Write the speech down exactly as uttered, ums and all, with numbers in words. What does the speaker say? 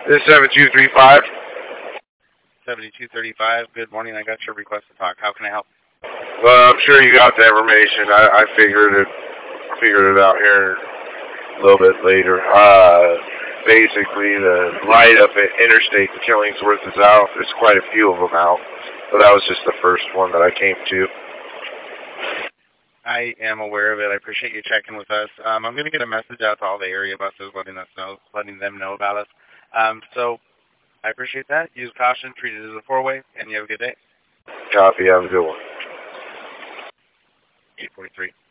This is seven two three five. seventy-two thirty-five. Good morning. I got your request to talk. How can I help? Well, I'm sure you got the information. I, I figured it figured it out here a little bit later. Uh, basically, the light up at Interstate to Killingsworth is out. There's quite a few of them out, but that was just the first one that I came to. I am aware of it. I appreciate you checking with us. Um, I'm going to get a message out to all the area buses, letting us know, letting them know about us. Um, so I appreciate that. Use caution. Treat it as a four-way, and you have a good day. Copy. Have a good one. eight forty-three.